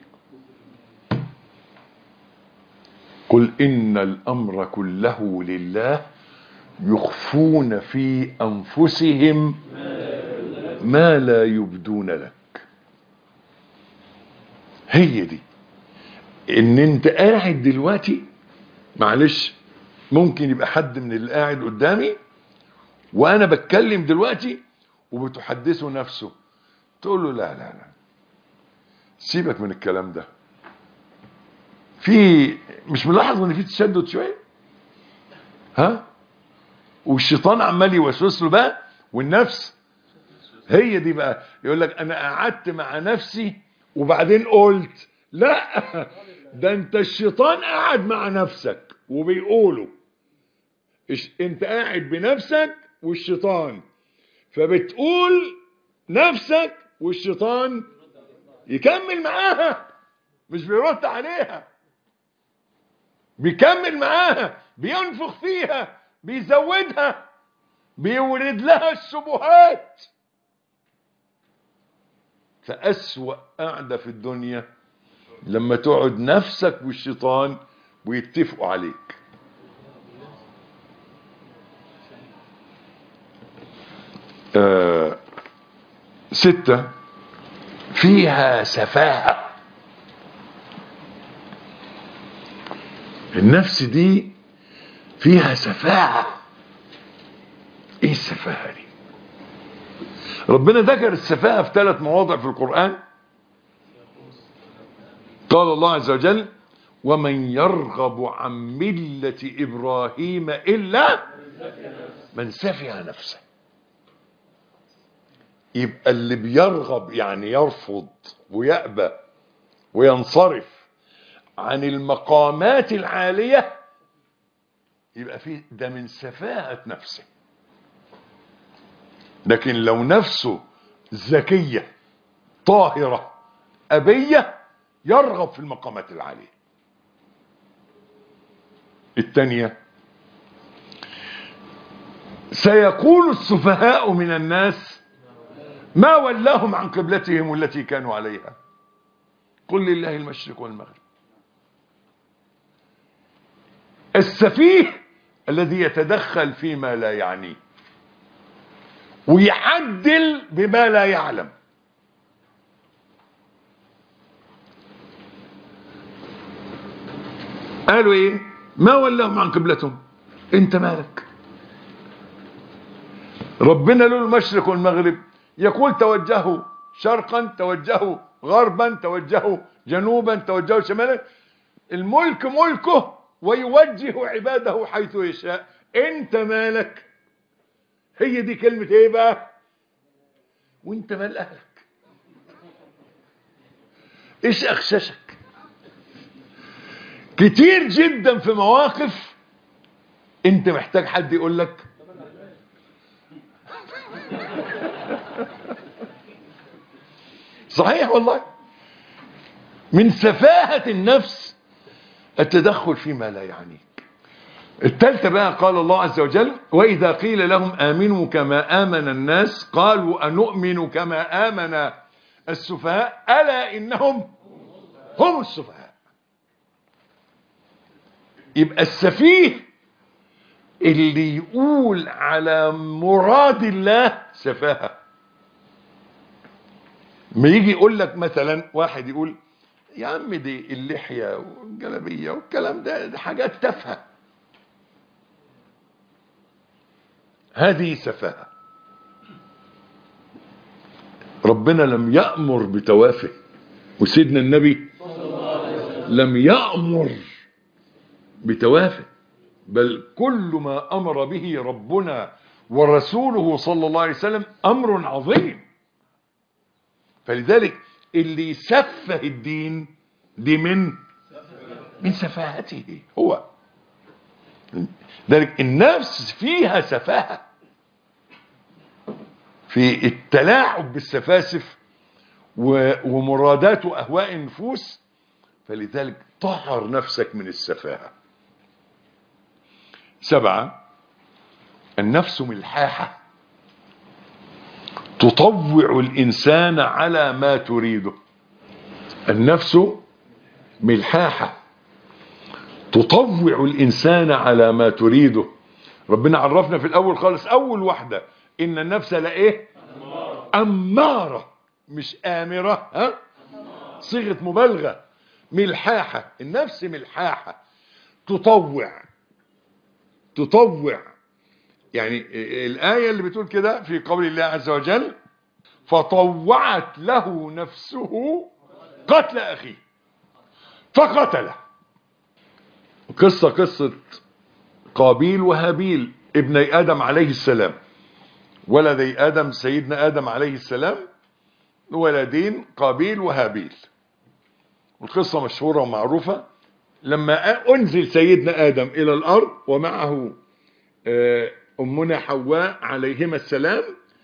قل ان الامر كله لله يخفون في انفسهم ما لا يبدون لك. هي دي ان انت قاعد دلوقتي، معلش ممكن يبقى حد من اللي قاعد قدامي وانا بتكلم دلوقتي وبتحدثه نفسه، تقول له لا لا لا سيبك من الكلام ده. في مش ملاحظ ان في تشدد شويه؟ ها؟ والشيطان عمال يوسوس له بقى، والنفس هي دي بقى يقول لك انا قعدت مع نفسي وبعدين قلت لا، ده انت الشيطان قاعد مع نفسك وبيقوله انت قاعد بنفسك والشيطان، فبتقول نفسك والشيطان يكمل معاها، مش بيرد عليها، بيكمل معاها، بينفخ فيها، بيزودها، بيورد لها الشبهات. فأسوأ قاعدة في الدنيا لما تقعد نفسك والشيطان ويتفقوا عليك. آه ستة، فيها سفاهة. النفس دي فيها سفاهة. ايه السفاهة دي؟ ربنا ذكر السفاهة في ثلاث مواضع في القرآن. قال الله عز وجل: ومن يرغب عن ملة إبراهيم إلا من سفه نفسه. يبقى اللي بيرغب يعني يرفض ويأبى وينصرف عن المقامات العالية، يبقى فيه ده من سفاهة نفسه. لكن لو نفسه ذكية طاهرة أبية يرغب في المقامات العالية. الثانية: سيقول السفهاء من الناس ما ولاهم عن قبلتهم التي كانوا عليها قل لله المشرق والمغرب. السفيه الذي يتدخل فيما لا يعنيه ويعدل بما لا يعلم. قالوا ايه؟ ما ولاهم عن قبلتهم. انت مالك؟ ربنا له المشرق والمغرب، يقول توجهوا شرقا، توجهوا غربا، توجهوا جنوبا، توجهوا شمالا. الملك ملكه ويوجه عباده حيث يشاء. انت مالك؟ هي دي كلمة ايه بقى؟ وانت مال اهلك؟ ايش اخششك؟ كتير جدا في مواقف انت محتاج حد يقول لك صحيح والله. من سفاهة النفس التدخل فيما لا يعنيك. الثالثة بقى قال الله عز وجل: وإذا قيل لهم آمنوا كما آمن الناس قالوا أنؤمن كما آمن السفهاء ألا إنهم هم السفهاء. يبقى السفيه اللي يقول على مراد الله سفاهة. ما يجي يقول لك مثلا واحد يقول يا عم دي اللحية والجلابية والكلام ده, ده حاجات تافهة، هذه سفاهة. ربنا لم يأمر بتوافه، وسيدنا النبي لم يأمر بتوافه. بل كل ما أمر به ربنا ورسوله صلى الله عليه وسلم أمر عظيم. فلذلك اللي سفه الدين دي من من سفاهته هو. ذلك النفس فيها سفاهة في التلاعب بالسفاسف ومرادات وأهواء النفوس. فلذلك طهر نفسك من السفاهة. سبعة، النفس ملحاحة تطوع الإنسان على ما تريده. النفس ملحاحة تطوع الإنسان على ما تريده. ربنا عرفنا في الأول خالص أول واحدة إن النفس لا إيه؟ أمارة، مش آمرة، ها؟ صيغة مبالغة. ملحاحة، النفس ملحاحة تطوع تطوع يعني الآية اللي بتقول كده في قول الله عز وجل فطوعت له نفسه قتل أخيه فقتله. قصة قصة قابيل وهابيل ابني آدم عليه السلام، ولدي آدم سيدنا آدم عليه السلام، ولدين قابيل وهابيل. والقصة مشهورة ومعروفة. لما أنزل سيدنا آدم إلى الأرض ومعه أمنا حواء عليهما السلام،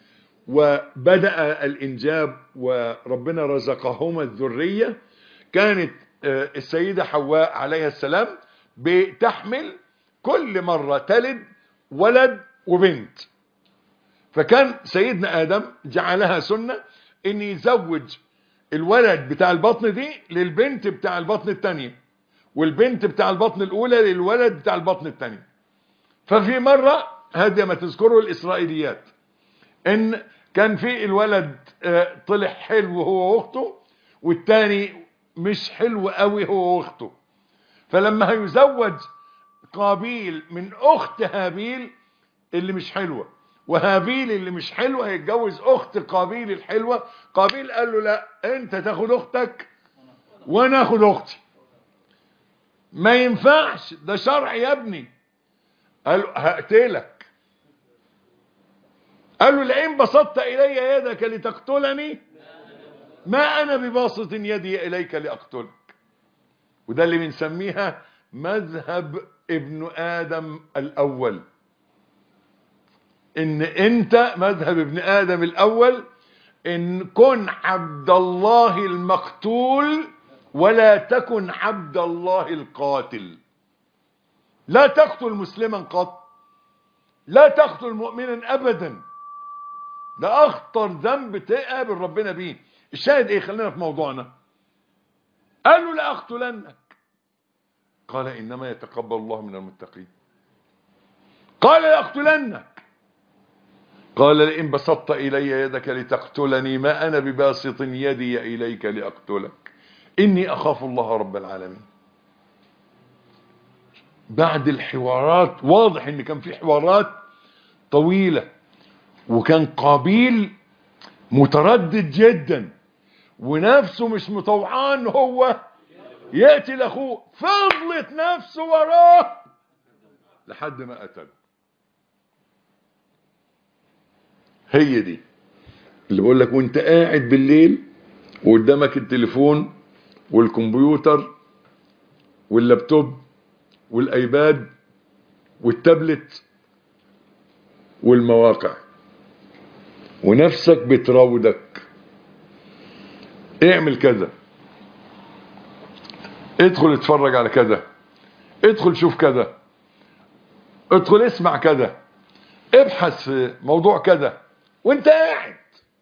وبدأ الإنجاب وربنا رزقهما الذرية، كانت السيدة حواء عليها السلام بتحمل كل مرة تلد ولد وبنت. فكان سيدنا آدم جعلها سنة ان يزوج الولد بتاع البطن دي للبنت بتاع البطن التانية، والبنت بتاع البطن الأولى للولد بتاع البطن التانية. ففي مرة هذا ما تذكره الإسرائيليات ان كان في الولد طلع حلو هو واخته، والتاني مش حلو قوي هو واخته. فلما هيزوج قابيل من اخت هابيل اللي مش حلوة، وهابيل اللي مش حلوة هيتجوز اخت قابيل الحلوة، قابيل قال له لا، انت تاخد اختك وانا اخد اختي. ما ينفعش، ده شرع يا ابني. قال له هقتلك. قال له لئن بسطت الي يدك لتقتلني ما انا بباسط يدي اليك لاقتلك. وده اللي بنسميها مذهب ابن آدم الأول. ان انت مذهب ابن آدم الأول ان كن عبد الله المقتول ولا تكن عبد الله القاتل. لا تقتل مسلما قط، لا تقتل مؤمنا أبدا. ده أخطر ذنب تقابل ربنا بيه. الشاهد ايه؟ خلينا في موضوعنا. قال له لا أقتلنك. قال إنما يتقبل الله من المتقين. قال لأقتلنك. قال لئن بسطت إلي يدك لتقتلني ما أنا بباسط يدي إليك لأقتلك إني أخاف الله رب العالمين. بعد الحوارات، واضح إن كان في حوارات طويلة، وكان قابيل متردد جدا ونفسه مش مطوعان هو يقتل أخوه، فضلت نفسه وراه لحد ما قتله. هي دي اللي بقول لك وانت قاعد بالليل وقدامك التليفون والكمبيوتر واللابتوب والايباد والتابلت والمواقع ونفسك بتراودك اعمل كذا، ادخل اتفرج على كذا، ادخل شوف كذا، ادخل اسمع كذا، ابحث في موضوع كذا، وانت قاعد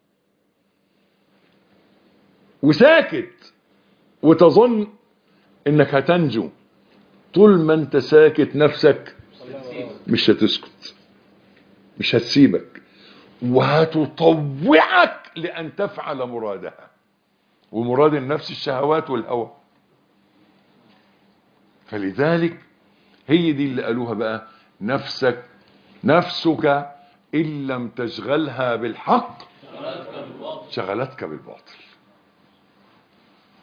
وساكت وتظن انك هتنجو. طول ما انت ساكت نفسك مش هتسكت، مش هتسيبك، وهتطوعك لان تفعل مرادها. ومراد النفس الشهوات والهوى. فلذلك هي دي اللي قالوها بقى، نفسك نفسك إن لم تشغلها بالحق شغلتك بالباطل.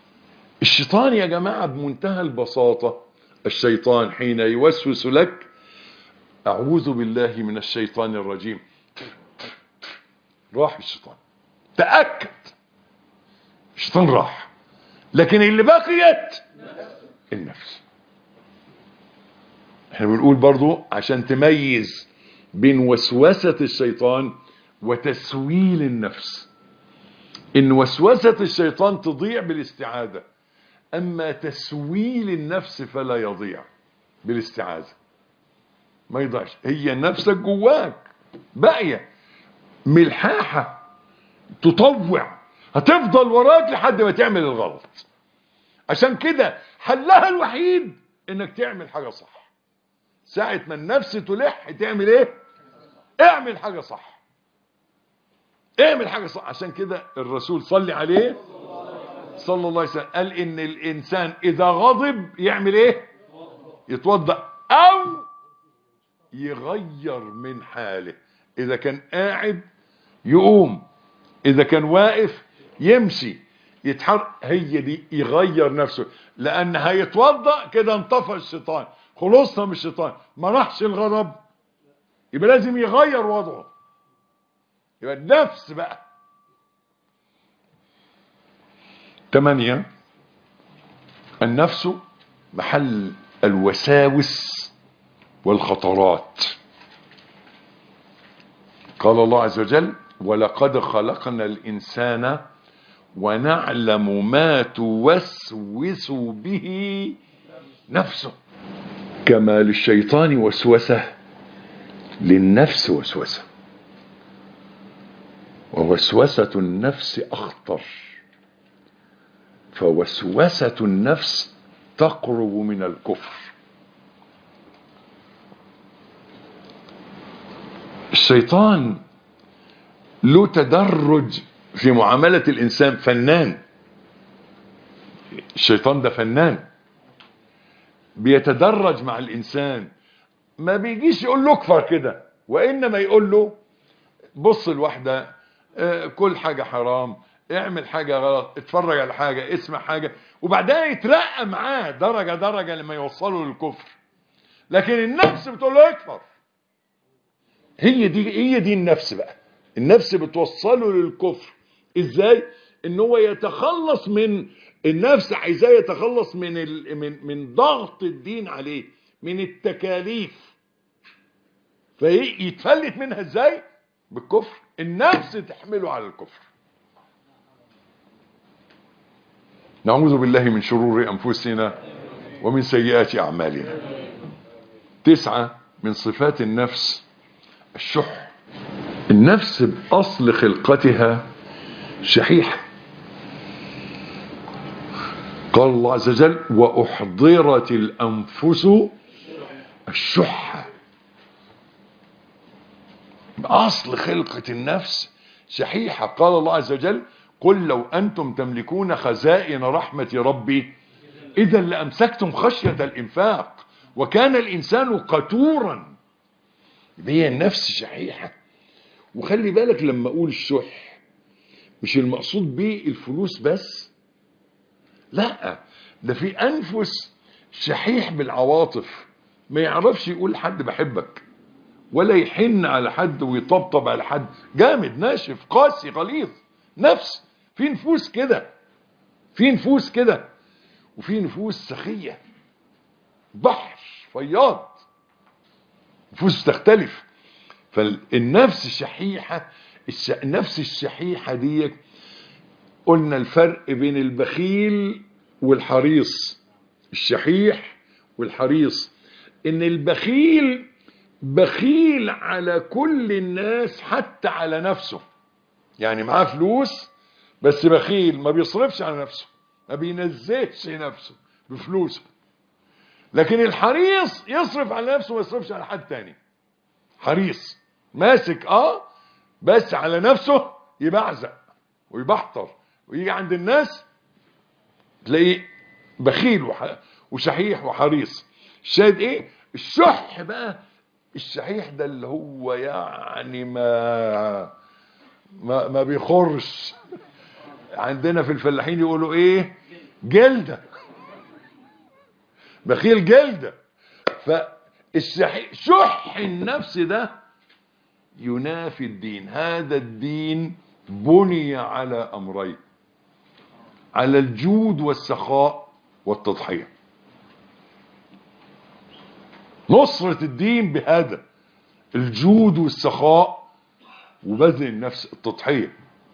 الشيطان يا جماعة بمنتهى البساطة، الشيطان حين يوسوس لك اعوذ بالله من الشيطان الرجيم، راح الشيطان، تأكد الشيطان راح. لكن اللي بقيت النفس. احنا بنقول برضو عشان تميز بين وسوسة الشيطان وتسويل النفس، ان وسوسة الشيطان تضيع بالاستعاذة، اما تسويل النفس فلا يضيع بالاستعاذة، ما يضيعش. هي نفسك جواك باقية ملحاحة تطوع، هتفضل وراك لحد ما تعمل الغلط. عشان كده حلها الوحيد انك تعمل حاجة صح. ساعة ما النفس تلح تعمل ايه؟ اعمل حاجة صح، اعمل حاجة صح. عشان كده الرسول صلي عليه صلى الله عليه وسلم قال ان الانسان اذا غضب يعمل ايه؟ يتوضأ او يغير من حاله. اذا كان قاعد يقوم، اذا كان واقف يمشي، يتحرك. هي دي يغير نفسه، لان هيتوضأ كده انطفى الشيطان، خلصنا من الشيطان، ما راحش الغضب، يبقى لازم يغير وضعه. يبقى النفس بقى. ثمانية، النفس محل الوساوس والخطرات. قال الله عز وجل ولقد خلقنا الإنسان ونعلم ما توسوس به نفسه. كما للشيطان وسوسة للنفس وسوسة، ووسوسة النفس أخطر، فوسوسة النفس تقرب من الكفر. الشيطان له تدرج في معاملة الإنسان، فنان. الشيطان ده فنان، بيتدرج مع الإنسان، ما بيجيش يقول له اكفر كده، وإنما يقول له بص الواحدة، كل حاجة حرام، اعمل حاجة غلط، اتفرج على حاجة، اسمع حاجة، وبعدها يترقى معاه درجة درجة لما يوصله للكفر. لكن النفس بتقول له اكفر. هي دي هي دي النفس بقى. النفس بتوصله للكفر. ازاي؟ ان هو يتخلص من النفس، عايزاه يتخلص من ال... من من ضغط الدين عليه، من التكاليف، فيتفلت منها ازاي؟ بالكفر. النفس تحمله على الكفر. نعوذ بالله من شرور انفسنا ومن سيئات اعمالنا. تسعة، من صفات النفس الشح. النفس بأصل خلقتها شحيحة. قال الله عز وجل وأحضرت الأنفس الشح. بأصل خلقة النفس شحيحة. قال الله عز وجل قل لو أنتم تملكون خزائن رحمة ربي إذا لأمسكتم خشية الإنفاق وكان الإنسان قتورا. هي النفس شحيحة. وخلي بالك لما أقول الشح مش المقصود به الفلوس بس، لا، ده في أنفس شحيح بالعواطف، ما يعرفش يقول لحد بحبك، ولا يحن على حد ويطبطب على حد، جامد ناشف قاسي غليظ. نفس. في نفوس كده، في نفوس كده، وفي نفوس سخية بحر فياض، نفوس تختلف. فالنفس الشحيحة، النفس الشحيحة دي قلنا الفرق بين البخيل والحريص. الشحيح والحريص، ان البخيل بخيل على كل الناس حتى على نفسه. يعني معاه فلوس بس بخيل، ما بيصرفش على نفسه، ما بينزهش نفسه بفلوسه. لكن الحريص يصرف على نفسه وما يصرفش على حد تاني. حريص ماسك اه بس على نفسه يبعزق ويبحتر، ويجي عند الناس تلاقيه بخيل وح... وشحيح وحريص. الشاهد ايه؟ الشح بقى. الشحيح ده اللي هو يعني ما ما, ما بيخرش. عندنا في الفلاحين يقولوا ايه؟ جلدة. بخيل جلدة. الشح شح النفس ده ينافي الدين. هذا الدين بني على أمرين، على الجود والسخاء والتضحية. نصرة الدين بهذا الجود والسخاء وبذل النفس، التضحية.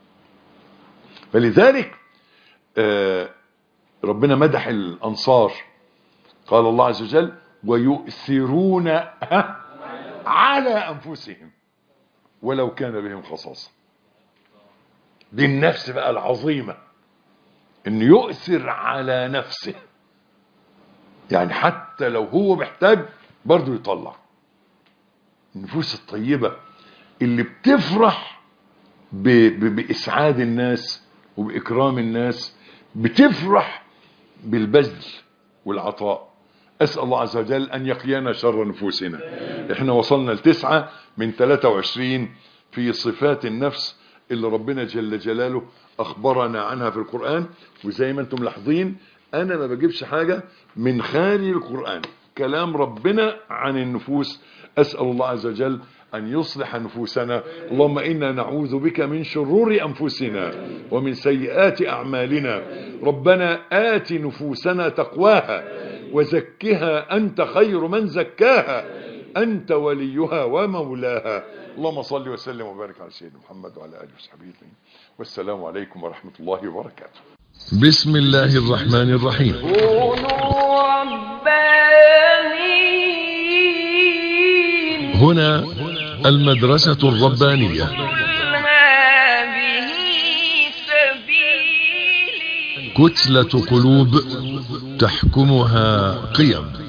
فلذلك آه ربنا مدح الأنصار، قال الله عز وجل ويؤثرون على أنفسهم ولو كان بهم خصاصة. دي النفس بقى العظيمة، إنه يؤثر على نفسه، يعني حتى لو هو محتاج برضو يطلع. النفوس الطيبة اللي بتفرح ب... ب... بإسعاد الناس وبإكرام الناس، بتفرح بالبذل والعطاء. أسأل الله عز وجل أن يقينا شر نفوسنا. احنا وصلنا لتسعة من ثلاثة وعشرين في صفات النفس اللي ربنا جل جلاله أخبرنا عنها في القرآن. وزي ما انتم لاحظين أنا ما بجيبش حاجة من خارج القرآن، كلام ربنا عن النفوس. أسأل الله عز وجل أن يصلح نفوسنا. اللهم إنا نعوذ بك من شرور أنفسنا ومن سيئات أعمالنا. ربنا آت نفوسنا تقواها وزكها أنت خير من زكاها، أنت وليها ومولاها. اللهم صل وسلم وبارك على سيدنا محمد وعلى آله وصحبه أجمعين، والسلام عليكم ورحمة الله وبركاته. بسم الله الرحمن الرحيم. كونوا ربانيين. هنا المدرسة الربانية. قل هذه سبيلي. كتلة قلوب تحكمها قيم.